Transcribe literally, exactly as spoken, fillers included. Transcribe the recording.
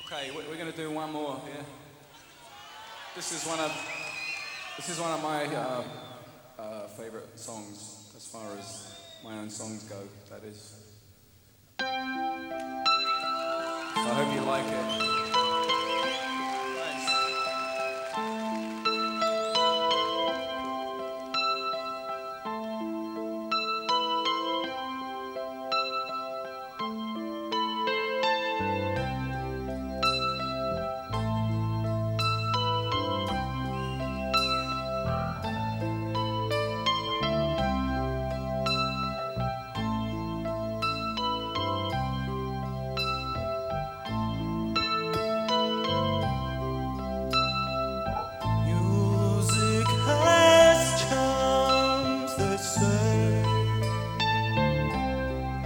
Okay, we- we're going to do one more. Yeah. This is one of this is one of my uh, uh, favorite songs, as far as my own songs go. That is. So I hope you like it.